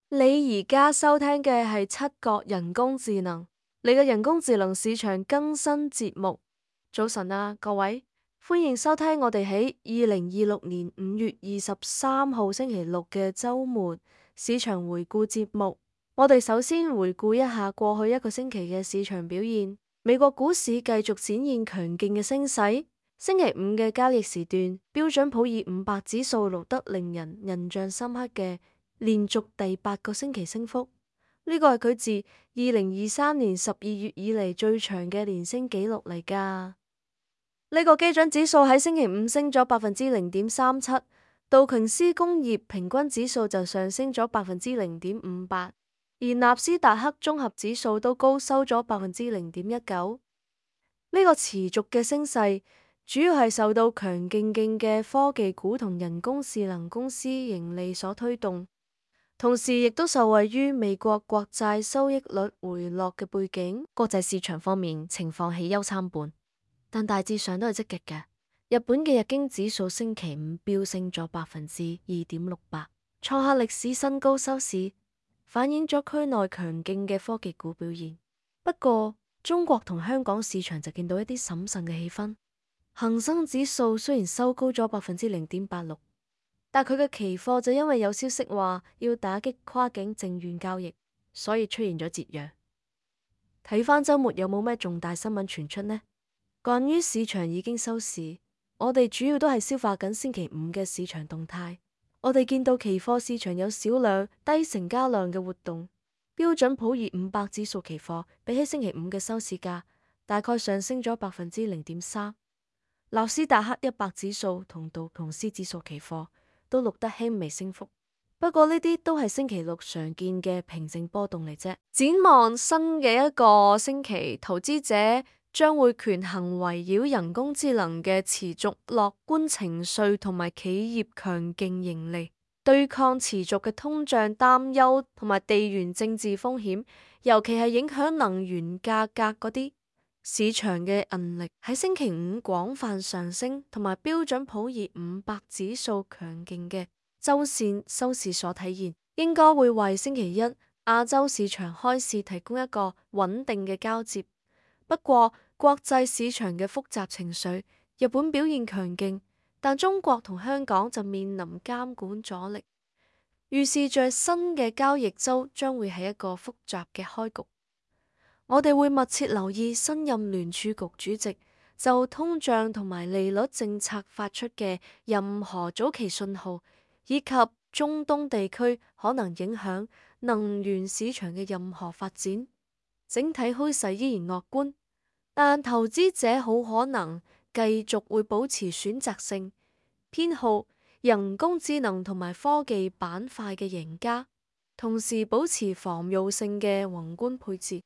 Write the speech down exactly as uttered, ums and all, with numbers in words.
你而家收聽嘅係七國人工智能，你嘅人工智能市場更新節目。早晨啊，各位，歡迎收聽我哋喺二零二六年五月二十三號星期六嘅周末市場回顧節目。我哋首先回顧一下過去一個星期嘅市場表現。美國股市繼續展現強勁嘅升勢。星期五嘅交易時段，標準普爾五百指數錄得令人印象深刻嘅連續第八個星期升幅，呢個係佢自二零二三年十二月以嚟最長嘅連升紀錄嚟㗎。呢個基準指數喺星期五升咗百分之零點三七，道瓊斯工業平均指數就上升咗百分之零點五八，而納斯達克綜合指數都高收咗百分之零點一九。呢個持續嘅升勢，主要係受到強勁勁嘅科技股同人工智能公司盈利所推動。同時亦都受惠於美國國債收益率回落嘅背景。國際市場方面情況喜憂參半，但大致上都係積極嘅。日本嘅日經指數星期五飆升咗百分之二點六八，創下歷史新高收市，反映咗區內強勁嘅科技股表現。不過中國同香港市場就見到一啲審慎嘅氣氛。恒生指數雖然收高咗百分之零點八六。但佢嘅期貨就因為有消息話要打擊跨境證券交易，所以出現咗折讓。睇返周末有冇咩重大新聞傳出呢？關於市場已經收市，我哋主要都係消化緊星期五嘅市場動態。我哋見到期貨市場有少量低成交量嘅活動，標準普爾五百指數期貨比起星期五嘅收市價大概上升咗百分之零點三，納斯達克一百指數同道瓊斯指數期貨都錄得輕微升幅，不過呢啲都係星期六常見嘅平靜波動嚟啫。展望新嘅一個星期，投資者將會權衡圍繞人工智能嘅持續樂觀情緒同埋企業強勁盈利，對抗持續嘅通脹擔憂同埋地緣政治風險，尤其係影響能源價格嗰啲。市場嘅韌力喺星期五廣泛上升，同埋標準普爾五百指數強勁嘅周線收市所體現，應該會為星期一亞洲市場開市提供一個穩定嘅交接。不過國際市場嘅複雜情緒，日本表現強勁，但中國同香港就面臨監管阻力，預示着新嘅交易周將會係一個複雜嘅開局。我哋會密切留意新任聯儲局主席就通脹同埋利率政策發出嘅任何早期信號，以及中東地區可能影響能源市場嘅任何發展。整體趨勢依然樂觀，但投資者好可能繼續會保持選擇性，偏好人工智能同埋科技板塊嘅贏家，同時保持防禦性嘅宏觀配置。